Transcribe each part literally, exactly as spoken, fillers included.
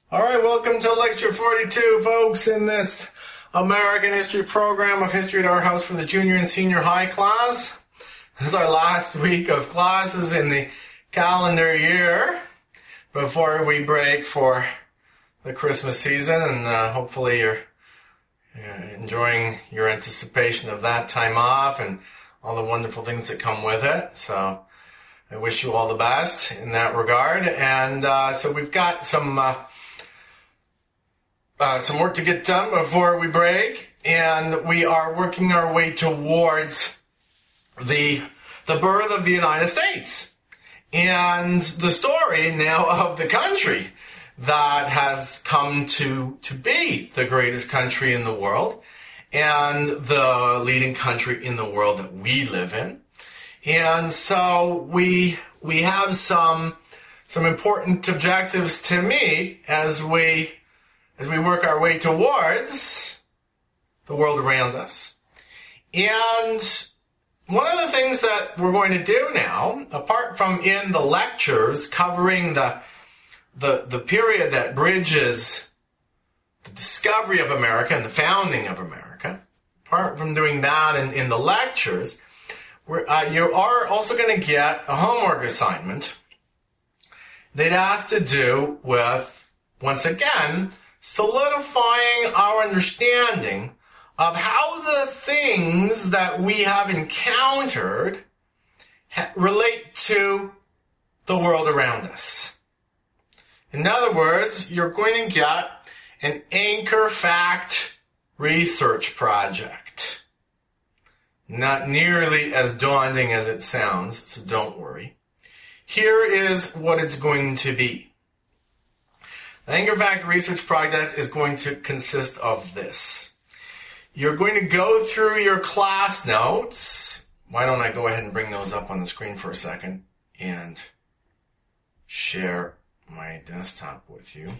All right, welcome to Lecture forty-two, folks, in this American History program of History at Our House for the junior and senior high class. This is our last week of classes in the calendar year before we break for the Christmas season, and uh, hopefully you're uh, enjoying your anticipation of that time off and all the wonderful things that come with it. So I wish you all the best in that regard. And uh, so we've got some... Uh, Uh, some work to get done before we break, and we are working our way towards the the birth of the United States and the story now of the country that has come to to be the greatest country in the world and the leading country in the world that we live in. And so we we have some some important objectives to meet as we as we work our way towards the world around us. And one of the things that we're going to do now, apart from in the lectures covering the, the, the period that bridges the discovery of America and the founding of America, apart from doing that in, in the lectures, we're, uh, you are also going to get a homework assignment that has to do with, once again, solidifying our understanding of how the things that we have encountered ha- relate to the world around us. In other words, you're going to get an anchor fact research project. Not nearly as daunting as it sounds, so don't worry. Here is what it's going to be. The Anchor Fact Research Project is going to consist of this. You're going to go through your class notes. Why don't I go ahead and bring those up on the screen for a second and share my desktop with you.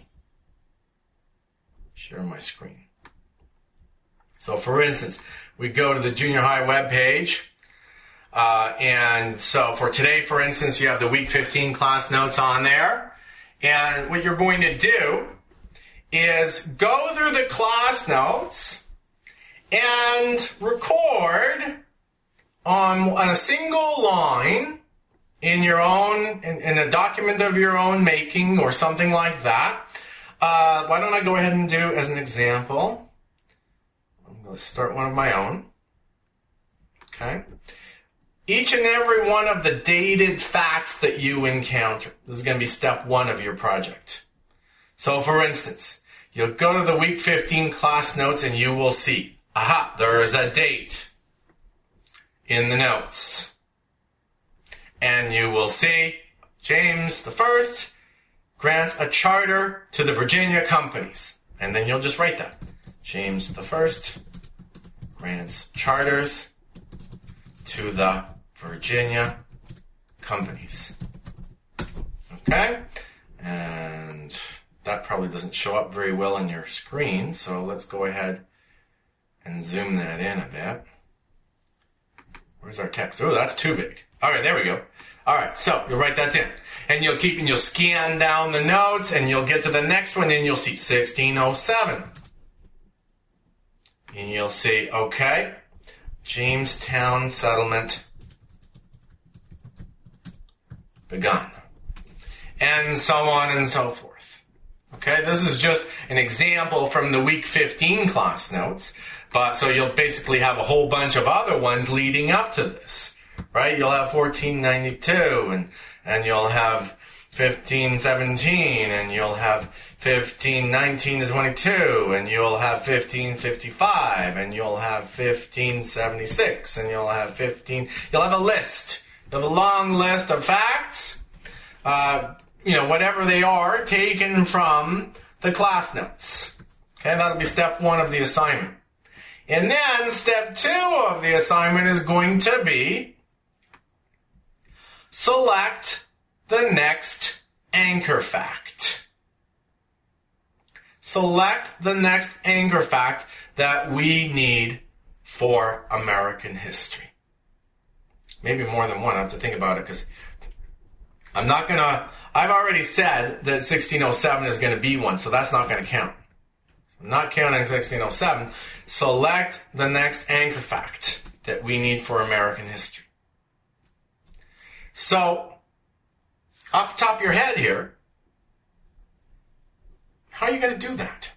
Share my screen. So for instance, we go to the junior high webpage. Uh, and so for today, for instance, you have the week fifteen class notes on there. And what you're going to do is go through the class notes and record on, on a single line in your own, in, in a document of your own making or something like that. Uh, why don't I go ahead and do as an example? I'm going to start one of my own. Okay. Each and every one of the dated facts that you encounter. This is going to be step one of your project. So for instance, you'll go to the week fifteen class notes and you will see, aha, there is a date in the notes. And you will see James the First grants a charter to the Virginia companies. And then you'll just write that. James the First grants charters to the Virginia companies. Okay? And that probably doesn't show up very well on your screen, so let's go ahead and zoom that in a bit. Where's our text? Oh, that's too big. All right, there we go. All right, so you'll write that in. And you'll keep and you'll scan down the notes, and you'll get to the next one, and you'll see sixteen oh seven. And you'll see, okay, Jamestown settlement begun. And so on and so forth. Okay, this is just an example from the week fifteen class notes. But so you'll basically have a whole bunch of other ones leading up to this. Right? You'll have fourteen ninety-two and, and you'll have fifteen seventeen and you'll have fifteen nineteen to twenty-two and you'll have fifteen fifty-five and you'll have fifteen seventy-six and you'll have fifteen, you'll have a list. You'll have a long list of facts, uh, you know, whatever they are, taken from the class notes. Okay, that'll be step one of the assignment. And then step two of the assignment is going to be select the next anchor fact. Select the next anchor fact that we need for American history. Maybe more than one. I have to think about it because I'm not going to, I've already said that sixteen oh seven is going to be one, so that's not going to count. I'm not counting sixteen oh seven. Select the next anchor fact that we need for American history. So, off the top of your head here, how are you going to do that?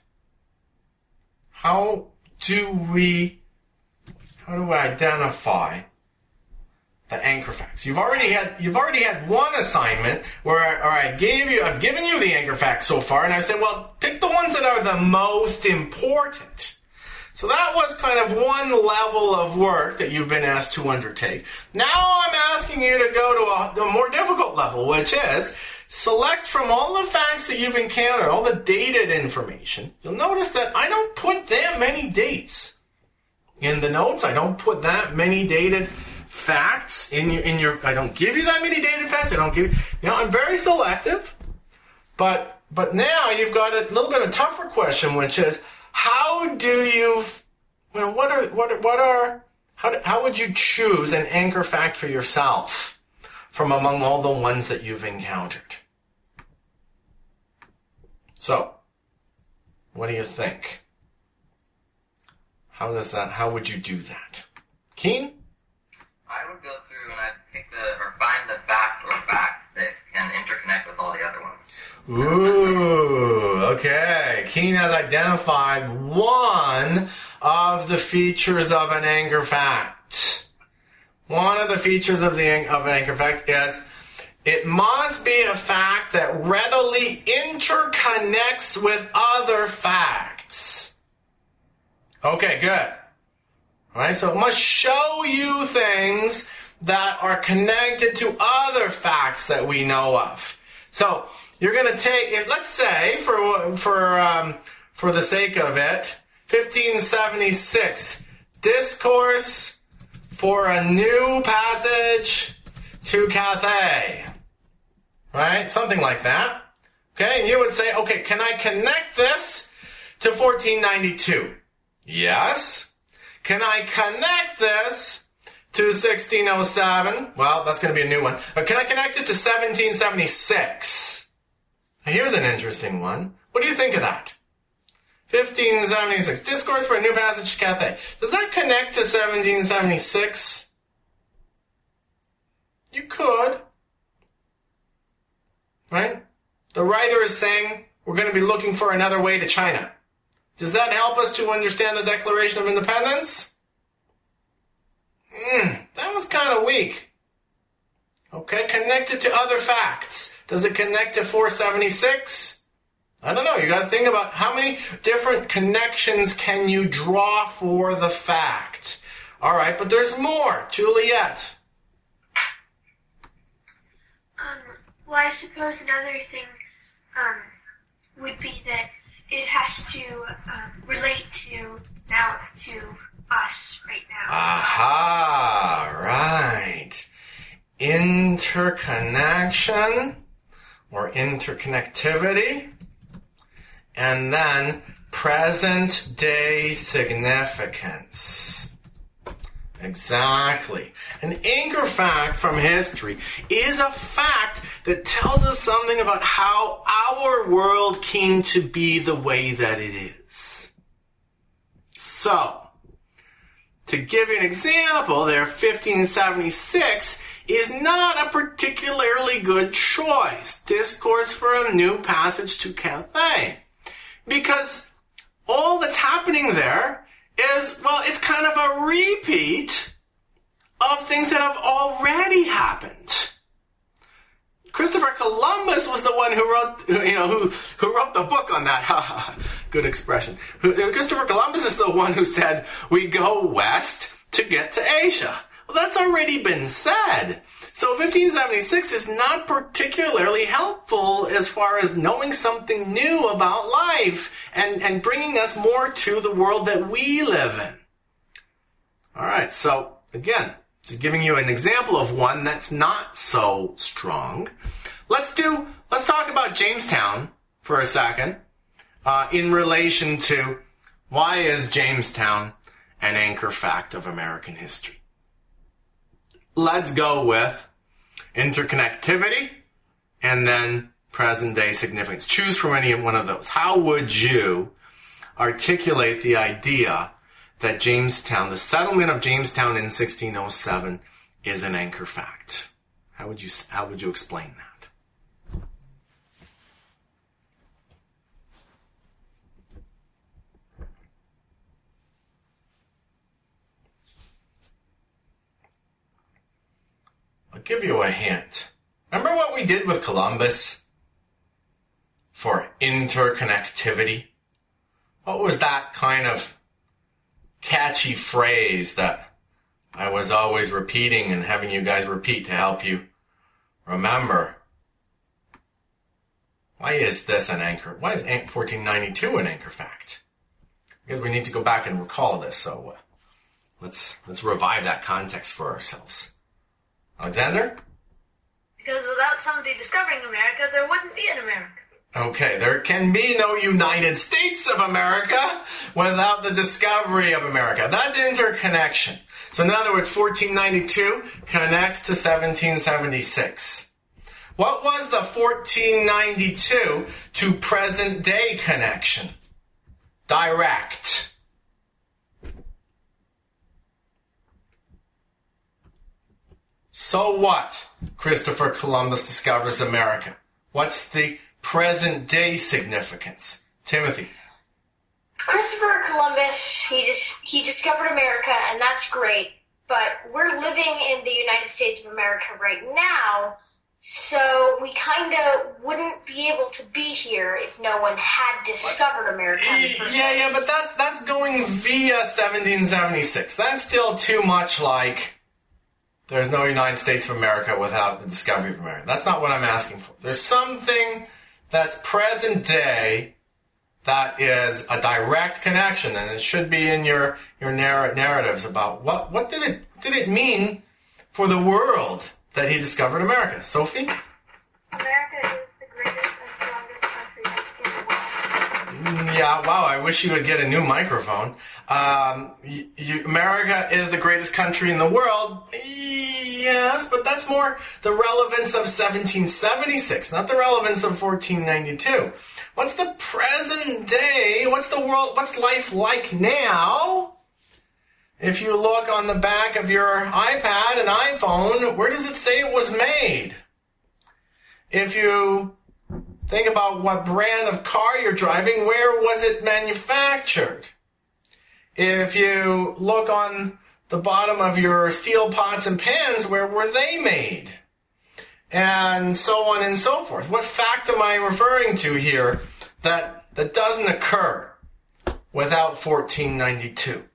How do we, how do we identify the anchor facts? You've already had, you've already had one assignment where I, or I gave you, I've given you the anchor facts so far, and I said, well, pick the ones that are the most important. So that was kind of one level of work that you've been asked to undertake. Now I'm asking you to go to a, a more difficult level, which is select from all the facts that you've encountered, all the dated information. You'll notice that I don't put that many dates in the notes. I don't put that many dated facts in your, in your, I don't give you that many dated facts. I don't give you, you know, I'm very selective, but, but now you've got a little bit of a tougher question, which is, how do you, you know, what are, what are, what are, how, do, how would you choose an anchor fact for yourself from among all the ones that you've encountered? So, what do you think? How does that, how would you do that? Keen? I would go through and I'd pick the, or find the fact or facts that can interconnect with all the other ones. Ooh, okay. Keen has identified one of the features of an anchor fact. One of the features of the of an anchor fact is it must be a fact that readily interconnects with other facts. Okay, good. All right, so it must show you things that are connected to other facts that we know of. So you're going to take, if, let's say, for for um, for the sake of it, fifteen seventy-six, discourse for a new passage to Cathay, right? Something like that. Okay, and you would say, okay, can I connect this to fourteen ninety-two? Yes. Can I connect this to sixteen oh seven? Well, that's going to be a new one. But can I connect it to seventeen seventy-six? Now, here's an interesting one. What do you think of that? fifteen seventy-six. Discourse for a new passage to Cathay. Does that connect to seventeen seventy-six? You could. Right? The writer is saying we're going to be looking for another way to China. Does that help us to understand the Declaration of Independence? Mm, that was kind of weak. Okay, connected to other facts. Does it connect to four seventy-six? I don't know. You got to think about how many different connections can you draw for the fact. All right, but there's more. Juliet. Um, well, I suppose another thing um, would be that it has to um, relate to now to us right now. Aha, right. Interconnection or interconnectivity, and then present day significance. Exactly. An anchor fact from history is a fact that tells us something about how our world came to be the way that it is. So, to give you an example there, fifteen seventy-six is not a particularly good choice. Discourse for a new passage to Cathay. Because all that's happening there is, well, it's kind of a repeat of things that have already happened. Christopher Columbus was the one who wrote, you know, who, who wrote the book on that. Good expression. Christopher Columbus is the one who said, we go west to get to Asia. Well, that's already been said. So fifteen seventy-six is not particularly helpful as far as knowing something new about life and, and bringing us more to the world that we live in. All right, so again, just giving you an example of one that's not so strong. Let's do, let's talk about Jamestown for a second uh, in relation to why is Jamestown an anchor fact of American history. Let's go with interconnectivity and then present-day significance. Choose from any one of those. How would you articulate the idea that Jamestown, the settlement of Jamestown in sixteen oh seven, is an anchor fact? How would you, how would you explain that? I'll give you a hint. Remember what we did with Columbus for interconnectivity? What was that kind of catchy phrase that I was always repeating and having you guys repeat to help you remember? Why is this an anchor? Why is fourteen ninety-two an anchor fact? Because we need to go back and recall this, so uh, let's let's revive that context for ourselves. Alexander? Because without somebody discovering America, there wouldn't be an America. Okay, there can be no United States of America without the discovery of America. That's interconnection. So in other words, fourteen ninety-two connects to seventeen seventy-six. What was the fourteen ninety-two to present day connection? Direct. So what? Christopher Columbus discovers America. What's the present day significance? Timothy. Christopher Columbus, he just he discovered America, and that's great. But we're living in the United States of America right now, so we kind of wouldn't be able to be here if no one had discovered America in the first Yeah, yeah, place. but that's that's going via seventeen seventy-six. That's still too much like there's no United States of America without the discovery of America. That's not what I'm asking for. There's something that's present day that is a direct connection, and it should be in your your narr- narratives about what what did it did it mean for the world that he discovered America. Sophie? America is the greatest and strongest country in the world. Yeah, wow, I wish you would get a new microphone. Um, you, you, America is the greatest country in the world. Yes, but that's more the relevance of seventeen seventy-six, not the relevance of fourteen ninety-two. What's the present day? What's the world, what's life like now? If you look on the back of your iPad and iPhone, where does it say it was made? If you think about what brand of car you're driving, where was it manufactured? If you look on the bottom of your steel pots and pans, where were they made? And so on and so forth. What fact am I referring to here that, that doesn't occur without fourteen ninety-two?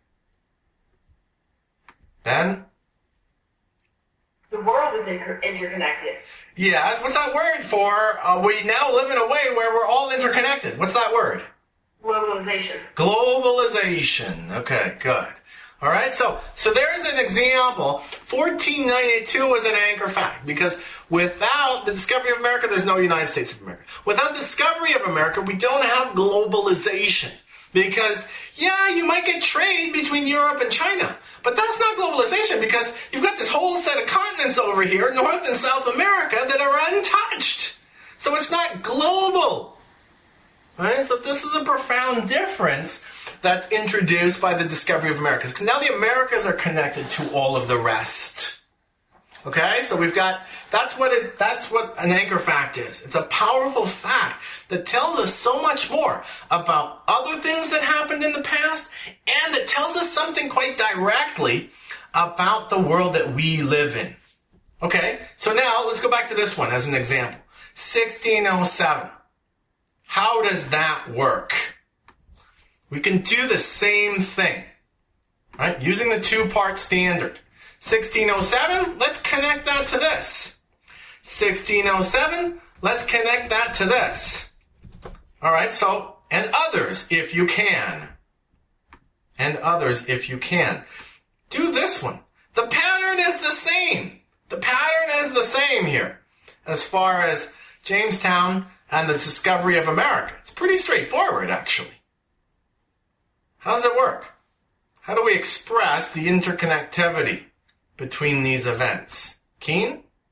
Ben? The world is inter- interconnected. Yes, what's that word for? Uh, we now live in a way where we're all interconnected. What's that word? Globalization. Globalization. Okay, good. All right, so so there's an example. fourteen ninety-two was an anchor fact because without the discovery of America, there's no United States of America. Without the discovery of America, we don't have globalization. Because, yeah, you might get trade between Europe and China, but that's not globalization because you've got this whole set of continents over here, North and South America, that are untouched. So it's not global. Right? So this is a profound difference that's introduced by the discovery of America. Because now the Americas are connected to all of the rest. Okay? So we've got, that's what it, that's what an anchor fact is. It's a powerful fact that tells us so much more about other things that happened in the past, and that tells us something quite directly about the world that we live in. Okay? So now let's go back to this one as an example. sixteen oh seven. How does that work? We can do the same thing, right? Using the two-part standard. sixteen oh seven, let's connect that to this. sixteen oh seven, let's connect that to this. All right, so, and others if you can. And others if you can. Do this one. The pattern is the same. The pattern is the same here as far as Jamestown and the discovery of America. It's pretty straightforward, actually. How does it work? How do we express the interconnectivity between these events? Keen?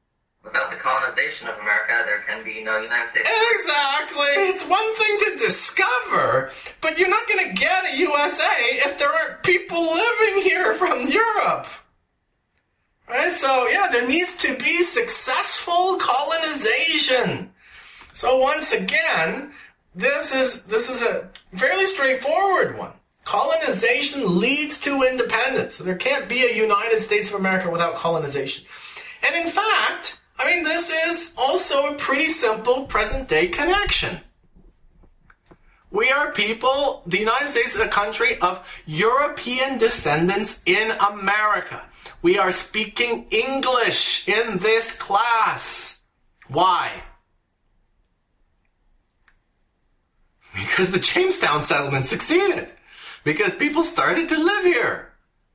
without the colonization of America, there can be no United States. Exactly. It's one thing to discover, but you're not going to get a U S A if there aren't people living here from Europe. Right? So, yeah, there needs to be successful colonization. So once again, this is this is a fairly straightforward one. Colonization leads to independence. So there can't be a United States of America without colonization. And in fact, I mean, this is also a pretty simple present-day connection. We are people, the United States is a country of European descendants in America. We are speaking English in this class. Why? Because the Jamestown settlement succeeded. Because people started to live here.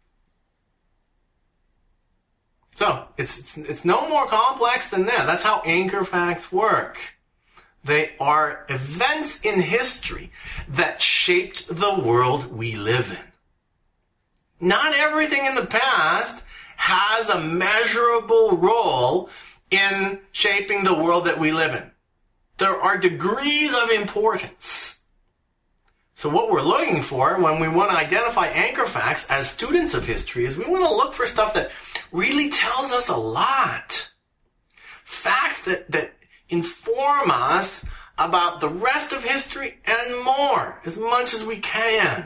So, it's, it's, it's no more complex than that. That's how anchor facts work. They are events in history that shaped the world we live in. Not everything in the past has a measurable role in shaping the world that we live in. There are degrees of importance. So what we're looking for when we want to identify anchor facts as students of history is we want to look for stuff that really tells us a lot. Facts that, that inform us about the rest of history and more, as much as we can.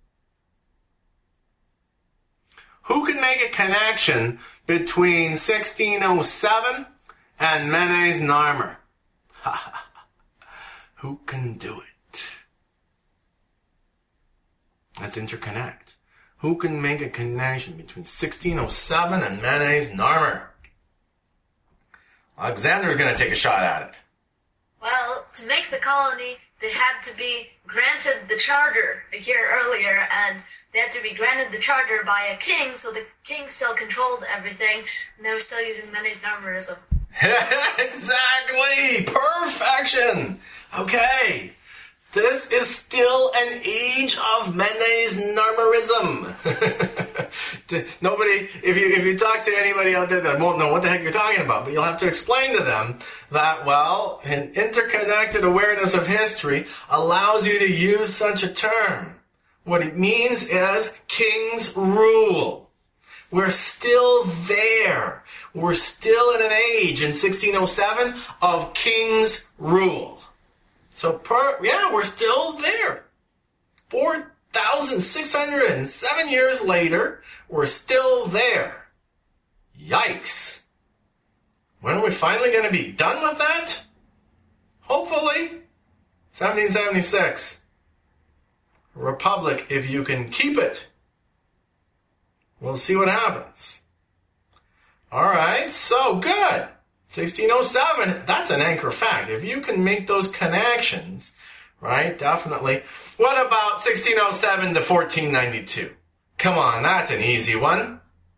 Who can make a connection between sixteen oh seven and Menes Narmer? Who can do it? Let's interconnect. Who can make a connection between sixteen oh seven and Menes Narmer? Alexander's going to take a shot at it. Well, to make the colony, they had to be granted the charter a year earlier, and they had to be granted the charter by a king, so the king still controlled everything, and they were still using Menes Narmerism. Exactly! Perfection! Okay. This is still an age of Menes Narmerism. Nobody, if you if you talk to anybody out there that won't know what the heck you're talking about, but you'll have to explain to them that, well, an interconnected awareness of history allows you to use such a term. What it means is kings rule. We're still there. We're still in an age in sixteen oh seven of kings rule. So, per, yeah, we're still there. four thousand six hundred seven years later, we're still there. Yikes. When are we finally going to be done with that? Hopefully. seventeen seventy-six. Republic, if you can keep it. We'll see what happens. All right, so good. sixteen oh seven, that's an anchor fact. If you can make those connections, right, definitely. What about sixteen oh seven to fourteen ninety-two? Come on, that's an easy one.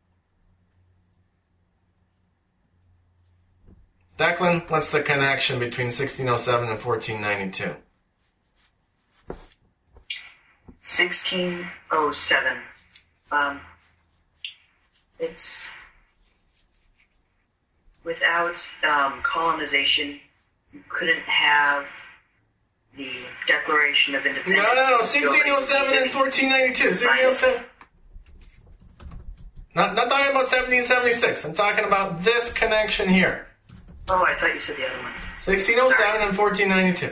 Declan, what's the connection between sixteen oh seven and fourteen ninety-two? sixteen oh seven. Um, it's... Without um, colonization, you couldn't have the Declaration of Independence. No, no, no, sixteen oh seven and fourteen ninety-two. sixteen oh seven. Not, not talking about seventeen seventy-six. I'm talking about this connection here. Oh, I thought you said the other one. sixteen oh seven Sorry. and fourteen ninety-two.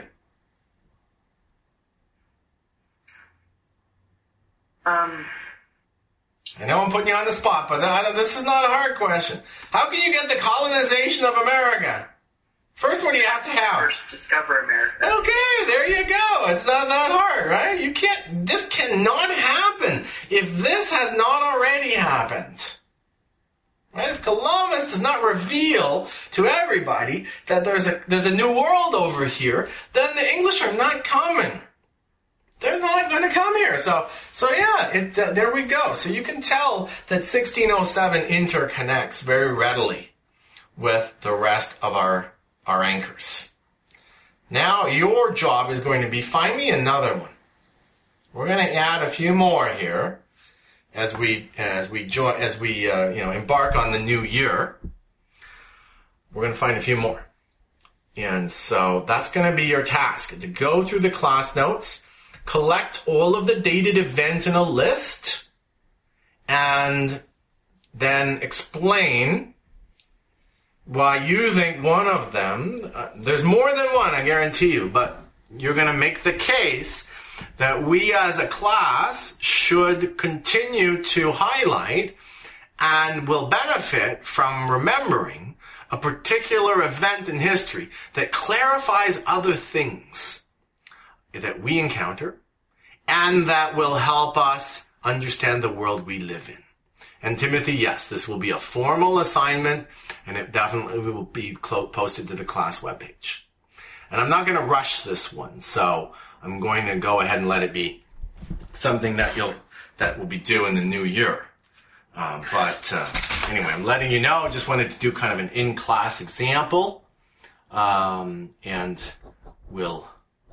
Um... I know I'm putting you on the spot, but this is not a hard question. How can you get the colonization of America? First, what do you have to have? First, discover America. Okay, there you go. It's not that hard, right? You can't, this cannot happen if this has not already happened. Right? If Columbus does not reveal to everybody that there's a, there's a new world over here, then the English are not coming. They're not going to come here. So, so yeah, it, uh, there we go. So you can tell that sixteen oh seven interconnects very readily with the rest of our, our anchors. Now, your job is going to be find me another one. We're going to add a few more here as we as we join as we uh, you know embark on the new year. we're going to find a few more. And so that's going to be your task, to go through the class notes, collect all of the dated events in a list, and then explain why you think one of them, uh, there's more than one, I guarantee you, but you're going to make the case that we as a class should continue to highlight and will benefit from remembering a particular event in history that clarifies other things that we encounter and that will help us understand the world we live in. And Timothy, yes, this will be a formal assignment, and it definitely will be posted to the class webpage. And I'm not going to rush this one, so I'm going to go ahead and let it be something that you'll that will be due in the new year. Um, but uh, anyway, I'm letting you know. I just wanted to do kind of an in-class example, um, and we'll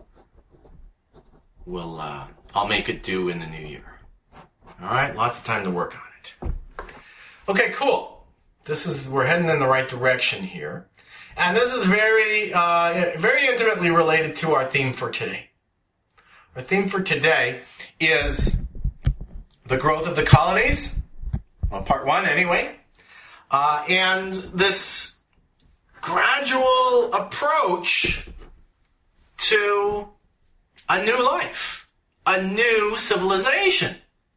we'll uh, I'll make it due in the new year. All right, lots of time to work on it. Okay, cool. This is we're heading in the right direction here, and this is very uh, very intimately related to our theme for today. Our theme for today is the growth of the colonies. Well, part one, anyway. Uh, and this gradual approach to a new life, a new civilization.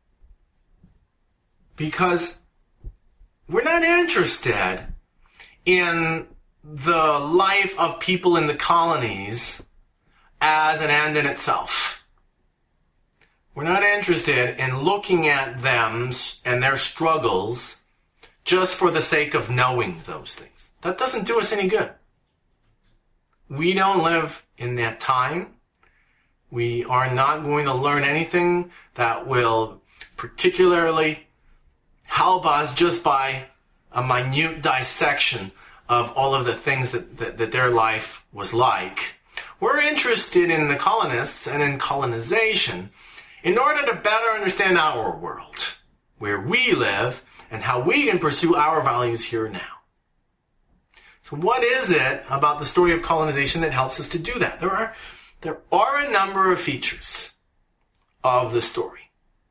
Because we're not interested in the life of people in the colonies as an end in itself. We're not interested in looking at them and their struggles just for the sake of knowing those things. That doesn't do us any good. We don't live in that time. We are not going to learn anything that will particularly help us just by a minute dissection of all of the things that, that, that their life was like. We're interested in the colonists and in colonization in order to better understand our world, where we live, and how we can pursue our values here and now. So what is it about the story of colonization that helps us to do that? There are, there are a number of features of the story.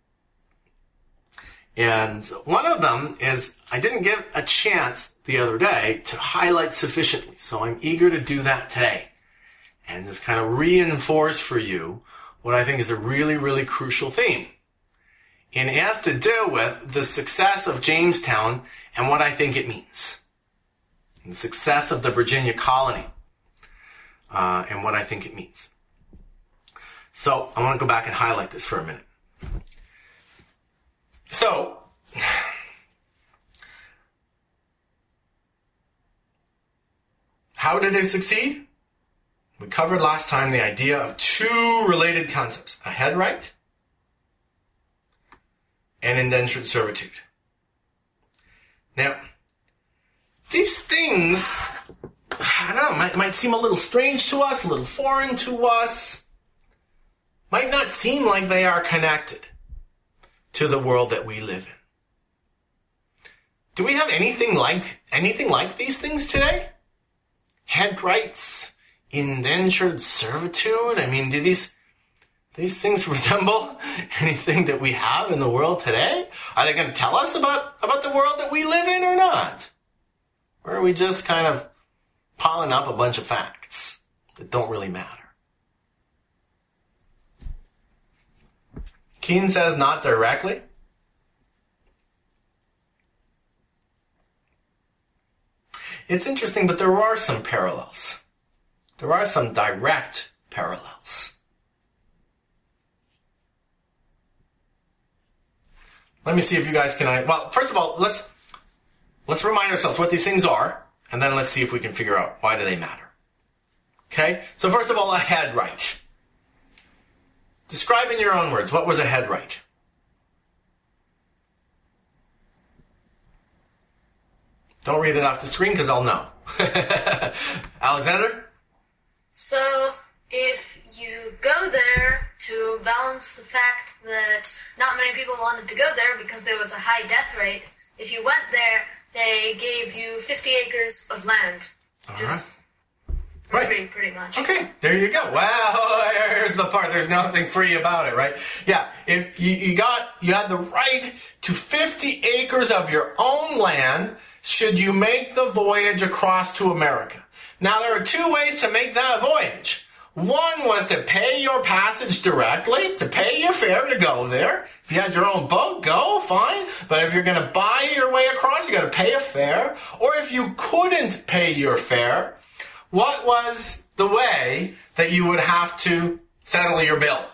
And one of them is, I didn't get a chance the other day to highlight sufficiently, so I'm eager to do that today. And just kind of reinforce for you what I think is a really, really crucial theme. And it has to do with the success of Jamestown and what I think it means. And the success of the Virginia colony uh, and what I think it means. So I want to go back and highlight this for a minute. So, how did they succeed? We covered last time the idea of two related concepts, a head right and indentured servitude. Now, these things, I don't know, might, might seem a little strange to us, a little foreign to us, might not seem like they are connected to the world that we live in. Do we have anything like anything like these things today? Head rights? Indentured servitude? I mean, do these these things resemble anything that we have in the world today? Are they going to tell us about, about the world that we live in or not? Or are we just kind of piling up a bunch of facts that don't really matter? Keene says not directly. It's interesting, but there are some parallels. There are some direct parallels. Let me see if you guys can... Well, first of all, let's let's remind ourselves what these things are, and then let's see if we can figure out why do they matter. Okay? So first of all, a head right. Describe in your own words, what was a head right? Don't read it off the screen because I'll know. Alexander? So, if you go there to balance the fact that not many people wanted to go there because there was a high death rate, if you went there, they gave you fifty acres of land All Just right. free, pretty much. Okay, there you go. Well, here's the part. There's nothing free about it, right? Yeah, if you, you got, you had the right to fifty acres of your own land should you make the voyage across to America. Now, there are two ways to make that voyage. One was to pay your passage directly, to pay your fare to go there. If you had your own boat, go, fine. But if you're going to buy your way across, you got to pay a fare. Or if you couldn't pay your fare, what was the way that you would have to settle your bill?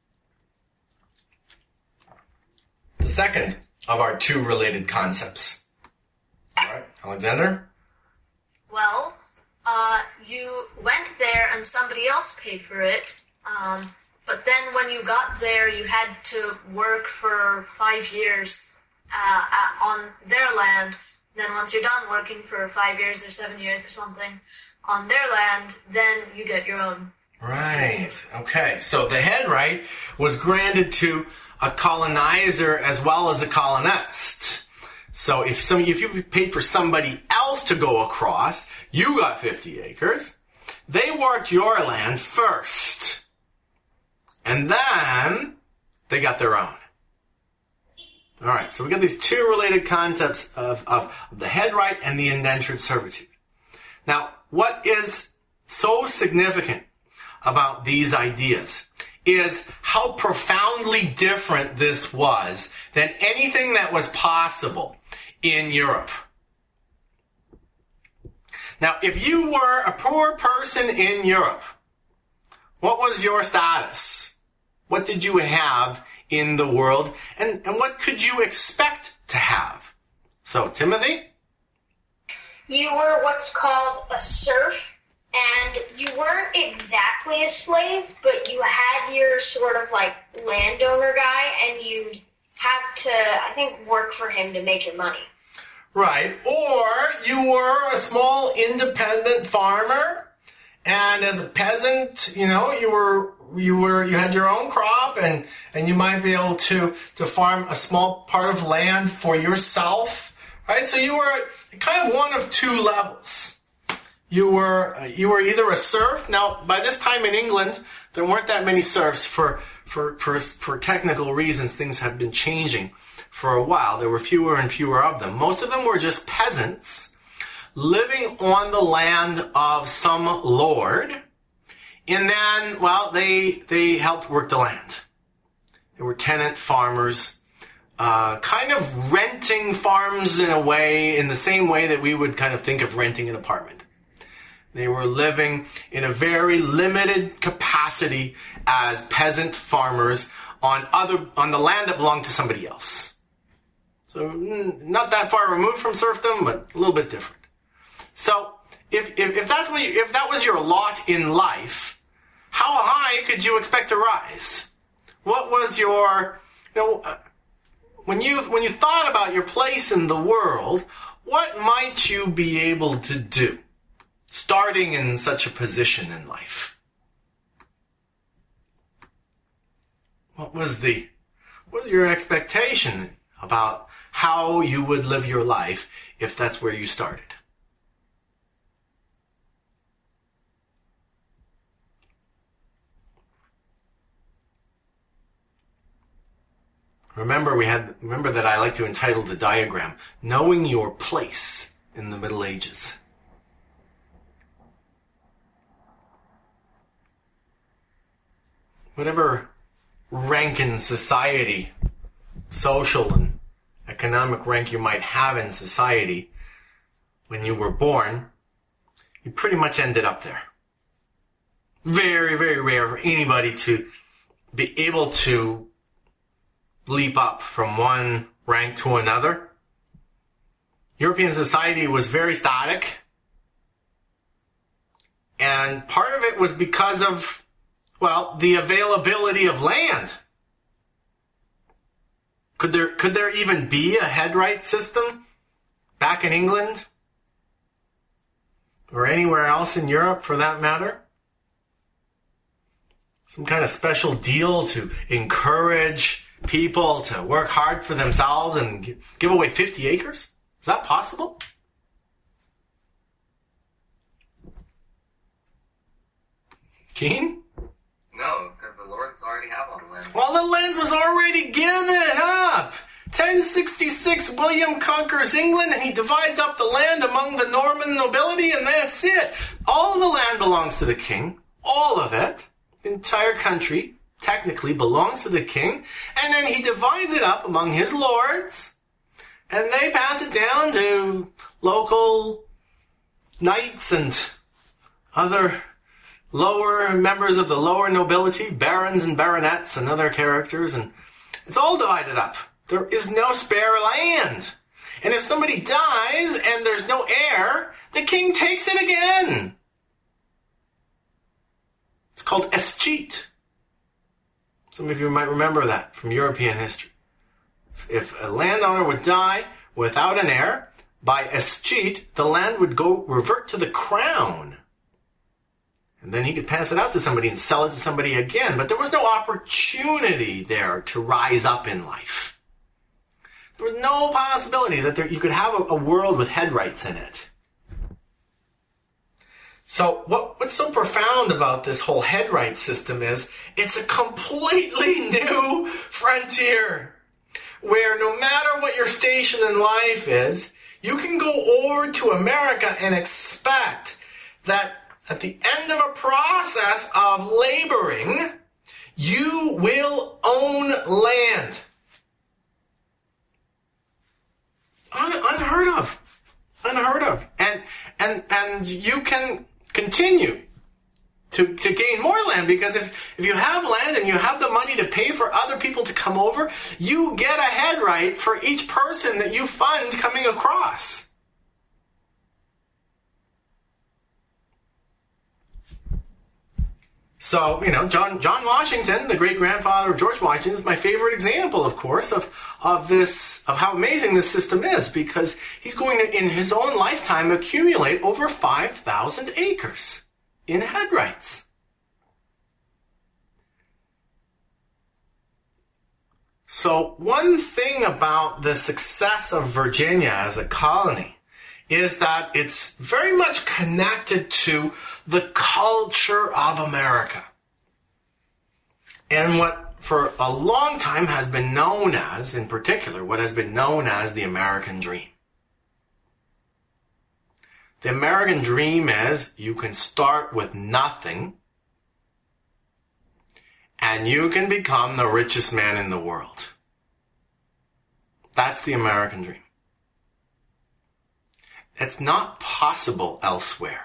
The second of our two related concepts. All right, Alexander? Well, uh, you went there and somebody else paid for it. Um, but then when you got there, you had to work for five years uh, uh, on their land. Then once you're done working for five years or seven years or something on their land, then you get your own. Right. Okay. So the head right was granted to a colonizer as well as a colonist. So if some, if you paid for somebody else to go across, you got fifty acres. They worked your land first. And then they got their own. All right. So we got these two related concepts of, of the head right and the indentured servitude. Now, what is so significant about these ideas is how profoundly different this was than anything that was possible in Europe. Now, if you were a poor person in Europe, what was your status? What did you have in the world? And, and what could you expect to have? So, Timothy? You were what's called a serf, and you weren't exactly a slave, but you had your sort of like landowner guy, and you'd have to, I think, work for him to make your money. Right. Or you were a small independent farmer, and as a peasant, you know, you were you were you had your own crop, and and you might be able to to farm a small part of land for yourself, right? So you were kind of one of two levels. You were you were either a serf. Now, by this time in England, there weren't that many serfs for for for for technical reasons. Things had been changing for a while. There were fewer and fewer of them. Most of them were just peasants living on the land of some lord. And then, well, they they helped work the land. They were tenant farmers, uh, kind of renting farms in a way, in the same way that we would kind of think of renting an apartment. They were living in a very limited capacity as peasant farmers on other on the land that belonged to somebody else. So not that far removed from serfdom, but a little bit different. So if if, if that's what you, if that was your lot in life, how high could you expect to rise? What was your, you know, uh, when you when you thought about your place in the world, what might you be able to do, starting in such a position in life? What was the what was your expectation about how you would live your life if that's where you started? Remember we had remember that I like to entitle the diagram Knowing Your Place in the Middle Ages. Whatever rank in society, social and economic rank you might have in society, when you were born, you pretty much ended up there. Very, very rare for anybody to be able to leap up from one rank to another. European society was very static, and part of it was because of, well, the availability of land. Could there could there even be a headright system back in England? Or anywhere else in Europe for that matter? Some kind of special deal to encourage people to work hard for themselves and give away fifty acres? Is that possible? Keen? No, because the lords already have all the land. Well, the land was already given up. ten sixty-six, William conquers England, and he divides up the land among the Norman nobility, and that's it. All of the land belongs to the king. All of it. The entire country technically belongs to the king. And then he divides it up among his lords, and they pass it down to local knights and other lower members of the lower nobility, barons and baronets and other characters, and it's all divided up. There is no spare land. And if somebody dies and there's no heir, the king takes it again. It's called escheat. Some of you might remember that from European history. If a landowner would die without an heir, by escheat, the land would go revert to the crown. And then he could pass it out to somebody and sell it to somebody again. But there was no opportunity there to rise up in life. There was no possibility that there, you could have a, a world with head rights in it. So what, what's so profound about this whole head rights system is it's a completely new frontier where no matter what your station in life is, you can go over to America and expect that at the end of a process of laboring, you will own land. Un- unheard of. Unheard of. And and and you can continue to, to gain more land, because if, if you have land and you have the money to pay for other people to come over, you get a head right for each person that you fund coming across. So, you know, John John Washington, the great-grandfather of George Washington, is my favorite example, of course, of, of this, of how amazing this system is, because he's going to, in his own lifetime, accumulate over five thousand acres in head rights. So, one thing about the success of Virginia as a colony is that it's very much connected to the culture of America. And what for a long time has been known as, in particular, what has been known as the American dream. The American dream is you can start with nothing and you can become the richest man in the world. That's the American dream. It's not possible elsewhere.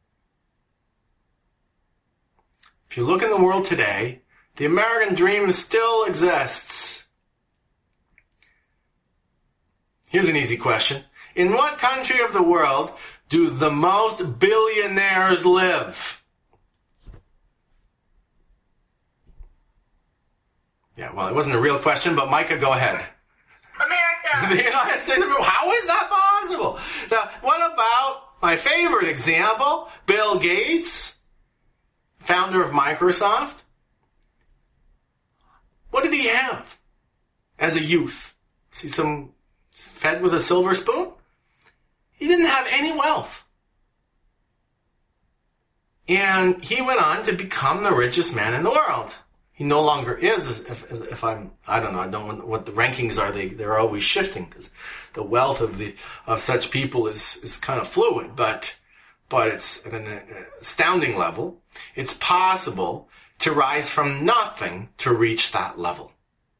If you look in the world today, the American dream still exists. Here's an easy question. In what country of the world do the most billionaires live? Yeah, well, it wasn't a real question, but Micah, go ahead. America! The United States of America. How is that possible? Now, what about my favorite example, Bill Gates, founder of Microsoft? What did he have as a youth? See, some fed with a silver spoon? He didn't have any wealth. And he went on to become the richest man in the world. He no longer is, if, if I'm, I don't know, I don't know what the rankings are. They, they're always shifting because the wealth of the, of such people is, is kind of fluid, but, but it's at an astounding level. It's possible to rise from nothing to reach that level.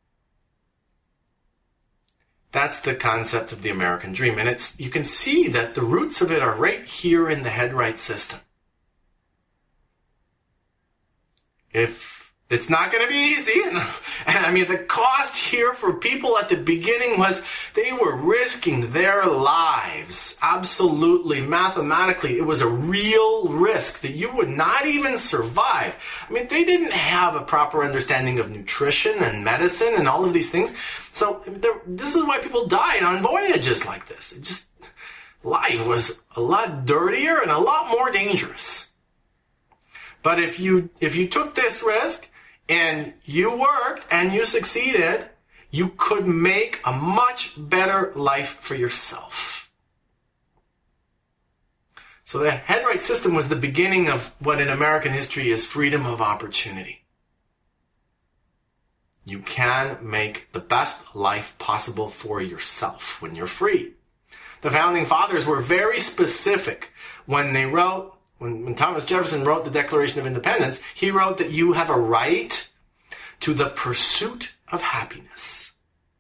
That's the concept of the American dream. And it's, you can see that the roots of it are right here in the head right system. If it's not going to be easy. And, and I mean, the cost here for people at the beginning was they were risking their lives. Absolutely, mathematically, it was a real risk that you would not even survive. I mean, they didn't have a proper understanding of nutrition and medicine and all of these things. So this is why people died on voyages like this. It just, life was a lot dirtier and a lot more dangerous. But if you, if you took this risk, and you worked and you succeeded, you could make a much better life for yourself. So the head-right system was the beginning of what in American history is freedom of opportunity. You can make the best life possible for yourself when you're free. The founding fathers were very specific when they wrote, when, when Thomas Jefferson wrote the Declaration of Independence, he wrote that you have a right to the pursuit of happiness.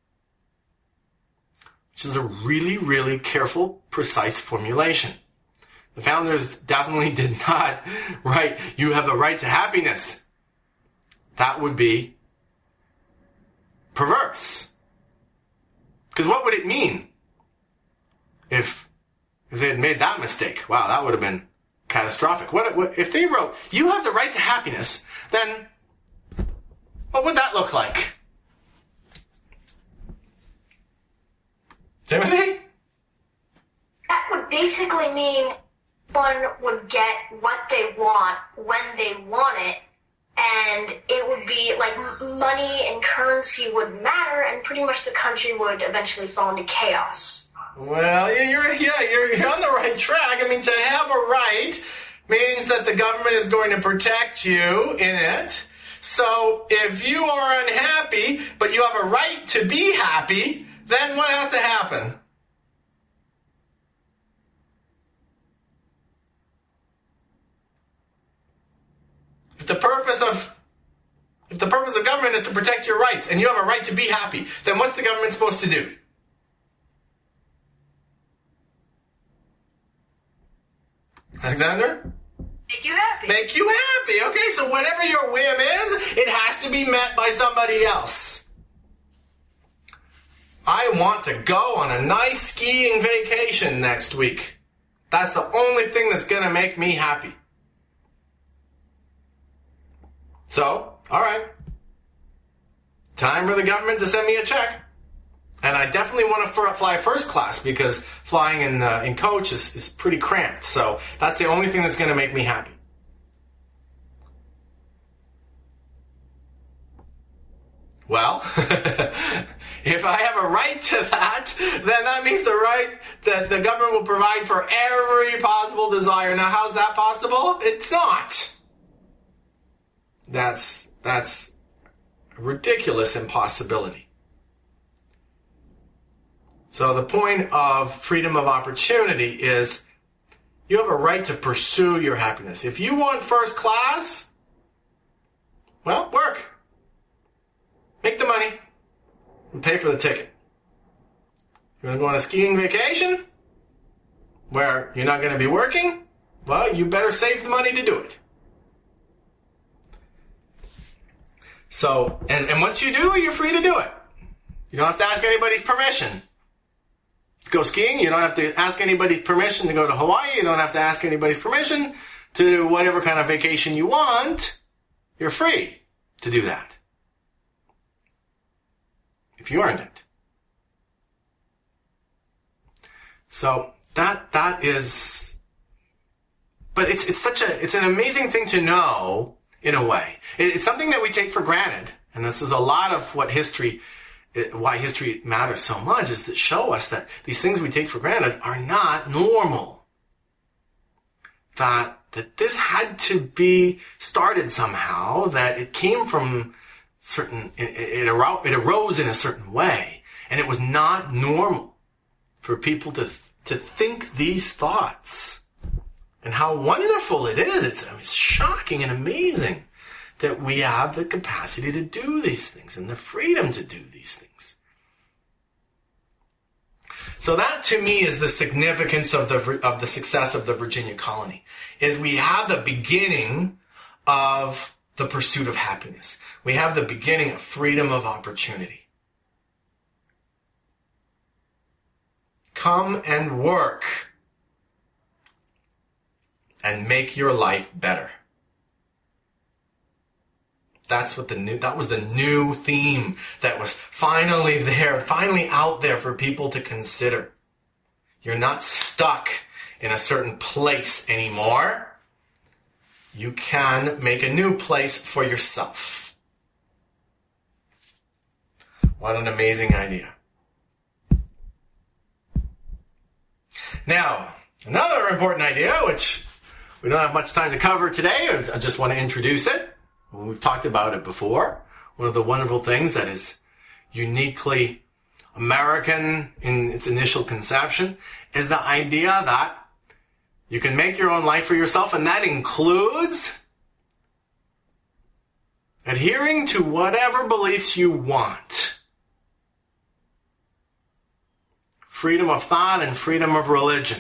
Which is a really, really careful, precise formulation. The founders definitely did not write, you have the right to happiness. That would be perverse. Because what would it mean if, if they had made that mistake? Wow, that would have been catastrophic. What, what if they wrote, you have the right to happiness, then what would that look like? Timothy? That would basically mean one would get what they want when they want it, and it would be like money and currency would matter, and pretty much the country would eventually fall into chaos. Well, you're yeah, you're, you're on the right track. I mean, to have a right means that the government is going to protect you in it. So if you are unhappy, but you have a right to be happy, then what has to happen? If the purpose of if the purpose of government is to protect your rights and you have a right to be happy, then what's the government supposed to do? Alexander? Make you happy. Make you happy. Okay, so whatever your whim is, it has to be met by somebody else. I want to go on a nice skiing vacation next week. That's the only thing that's going to make me happy. So, all right. Time for the government to send me a check. And I definitely want to fly first class because flying in uh, in coach is, is pretty cramped. So that's the only thing that's going to make me happy. Well, if I have a right to that, then that means the right that the government will provide for every possible desire. Now, how's that possible? It's not. That's that's a ridiculous impossibility. So the point of freedom of opportunity is you have a right to pursue your happiness. If you want first class, well, work. Make the money and pay for the ticket. You want to go on a skiing vacation where you're not going to be working? Well, you better save the money to do it. So, and, and once you do, you're free to do it. You don't have to ask anybody's permission. To go skiing, you don't have to ask anybody's permission to go to Hawaii. You don't have to ask anybody's permission to do whatever kind of vacation you want. You're free to do that. If you earned it. So that that is, but it's it's such a it's an amazing thing to know in a way. It, it's something that we take for granted, and this is a lot of what history, why history matters so much, is to show us that these things we take for granted are not normal. That that this had to be started somehow. That it came from certain, it, it, aro- it arose in a certain way, and it was not normal for people to th- to think these thoughts. And how wonderful it is! It's, it's shocking and amazing that we have the capacity to do these things and the freedom to do these things. So that, to me, is the significance of the of the success of the Virginia colony. Is we have the beginning of the pursuit of happiness. We have the beginning of freedom of opportunity. Come and work and make your life better. That's what the new, that was the new theme that was finally there, finally out there for people to consider. You're not stuck in a certain place anymore. You can make a new place for yourself. What an amazing idea. Now, Another important idea, which we don't have much time to cover today, I just want to introduce it. We've talked about it before. One of the wonderful things that is uniquely American in its initial conception is the idea that you can make your own life for yourself, and that includes adhering to whatever beliefs you want. Freedom of thought and freedom of religion.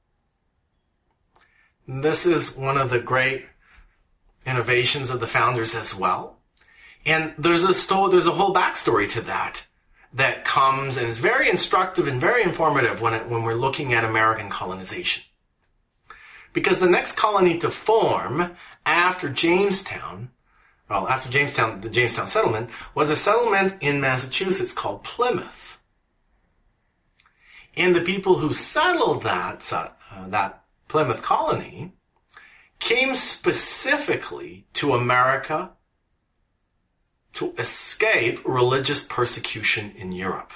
This is one of the great innovations of the founders as well. And there's a sto- there's a whole backstory to that that comes and is very instructive and very informative when it, when we're looking at American colonization. Because the next colony to form after Jamestown, well, after Jamestown, the Jamestown settlement, was a settlement in Massachusetts called Plymouth. And the people who settled that, uh, that Plymouth colony came specifically to America to escape religious persecution in Europe.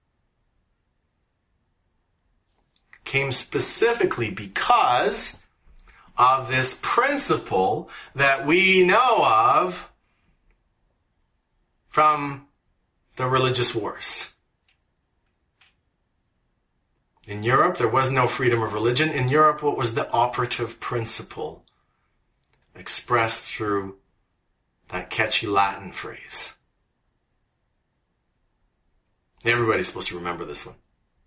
Came specifically because of this principle that we know of from the religious wars. In Europe, there was no freedom of religion. In Europe, what was the operative principle expressed through that catchy Latin phrase? Everybody's supposed to remember this one.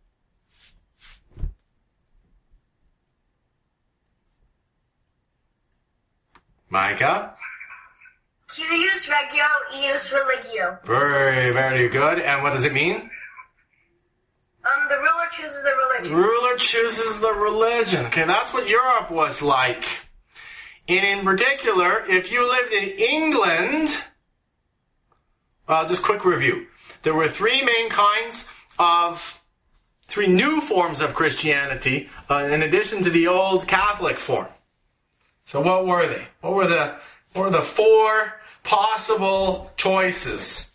Micah? Cuius regio, ius religio. Very, very good. And what does it mean? Um, the ruler chooses the religion. Ruler chooses the religion. Okay, that's what Europe was like. And in particular, if you lived in England, well, just quick review. There were three main kinds of, three new forms of Christianity, uh, in addition to the old Catholic form. So what were they? What were the, what were the four possible choices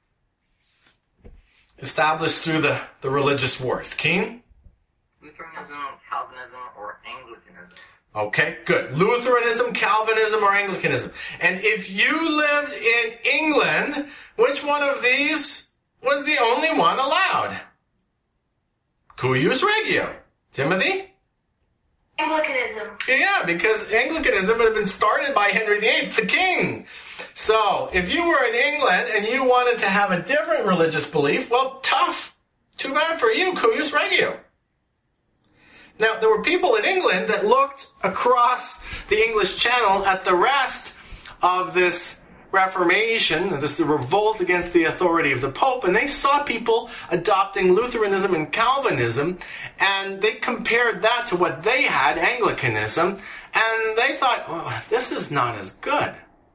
established through the, the religious wars? Keen? Lutheranism, Calvinism, or Anglicanism. Okay, good. Lutheranism, Calvinism, or Anglicanism. And if you lived in England, which one of these was the only one allowed? Cuius regio. Timothy? Anglicanism. Yeah, because Anglicanism had been started by Henry the Eighth, the king. So, if you were in England and you wanted to have a different religious belief, well, tough. Too bad for you, Cuius regio. Now, there were people in England that looked across the English Channel at the rest of this Reformation, this revolt against the authority of the Pope, and they saw people adopting Lutheranism and Calvinism, and they compared that to what they had, Anglicanism, and they thought, oh, this is not as good.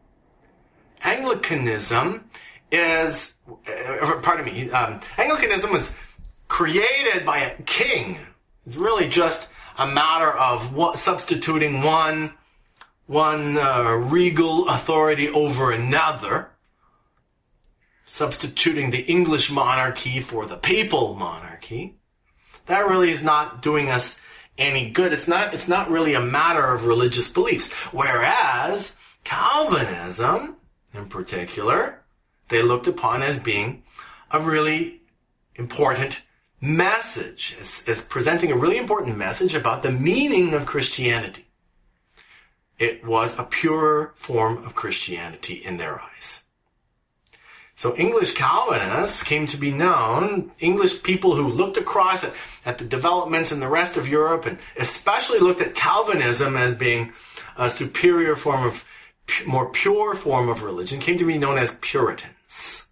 Anglicanism is, uh, pardon me, um, Anglicanism was created by a king. It's really just a matter of what, substituting one one uh, regal authority over another, substituting the English monarchy for the papal monarchy. That really is not doing us any good. It's not, it's not really a matter of religious beliefs. Whereas Calvinism, in particular, they looked upon as being a really important message, as, as presenting a really important message about the meaning of Christianity. It was a pure form of Christianity in their eyes. So English Calvinists came to be known, English people who looked across at, at the developments in the rest of Europe and especially looked at Calvinism as being a superior form of, more pure form of religion, came to be known as Puritans.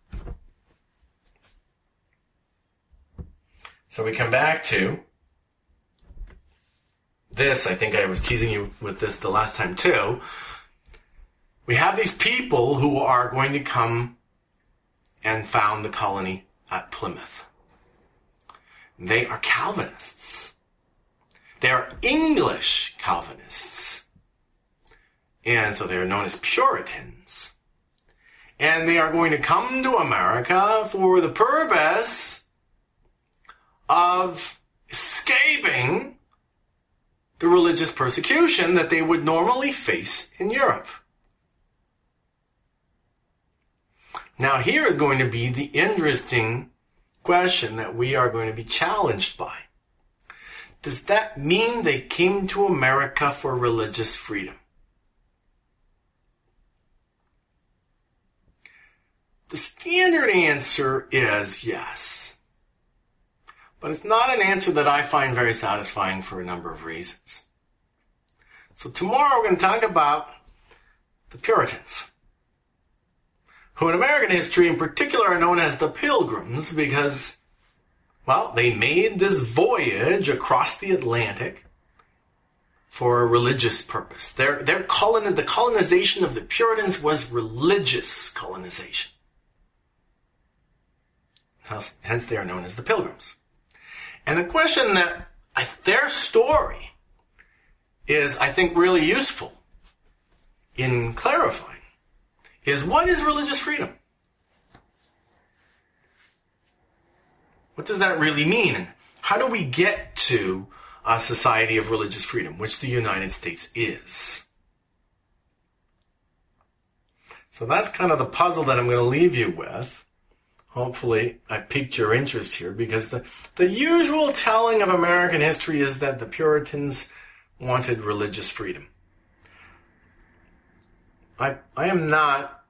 So we come back to this. I think I was teasing you with this the last time too. We have these people who are going to come and found the colony at Plymouth. They are Calvinists. They are English Calvinists. And so they are known as Puritans. And they are going to come to America for the purpose of escaping the religious persecution that they would normally face in Europe. Now, here is going to be the interesting question that we are going to be challenged by. Does that mean they came to America for religious freedom? The standard answer is yes. But it's not an answer that I find very satisfying for a number of reasons. So tomorrow we're going to talk about the Puritans, who in American history in particular are known as the Pilgrims because, well, they made this voyage across the Atlantic for a religious purpose. Their, their colon, the colonization of the Puritans was religious colonization. Hence they are known as the Pilgrims. And the question that I, their story is, I think, really useful in clarifying is, what is religious freedom? What does that really mean? And how do we get to a society of religious freedom, which the United States is? So that's kind of the puzzle that I'm going to leave you with. Hopefully I piqued your interest here, because the, the usual telling of American history is that the Puritans wanted religious freedom. I, I am not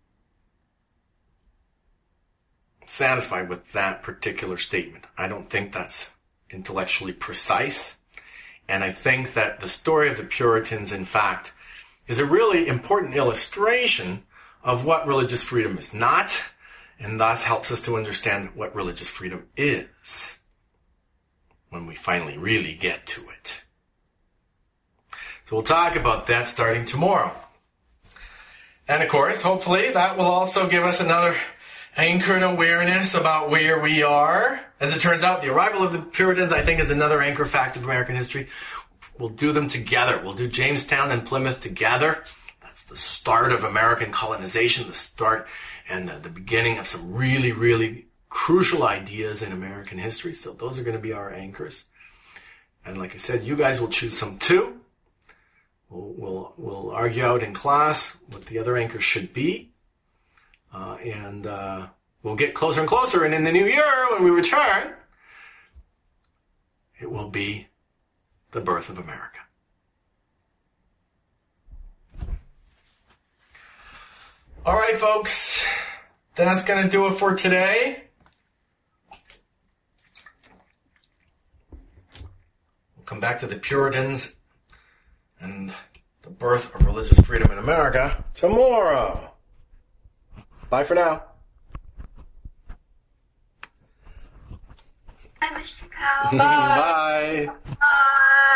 satisfied with that particular statement. I don't think that's intellectually precise. And I think that the story of the Puritans, in fact, is a really important illustration of what religious freedom is not, and thus helps us to understand what religious freedom is when we finally really get to it. So we'll talk about that starting tomorrow. And of course, hopefully, that will also give us another anchored awareness about where we are. As it turns out, the arrival of the Puritans, I think, is another anchor fact of American history. We'll do them together. We'll do Jamestown and Plymouth together. That's the start of American colonization, the start and the, the beginning of some really, really crucial ideas in American history. So those are going to be our anchors. And like I said, you guys will choose some too. We'll, we'll, we'll argue out in class what the other anchors should be. Uh, and uh, we'll get closer and closer. And in the new year, when we return, it will be the birth of America. All right, folks, that's going to do it for today. We'll come back to the Puritans and the birth of religious freedom in America tomorrow. Bye for now. Bye, Mister Powell. Bye. Bye.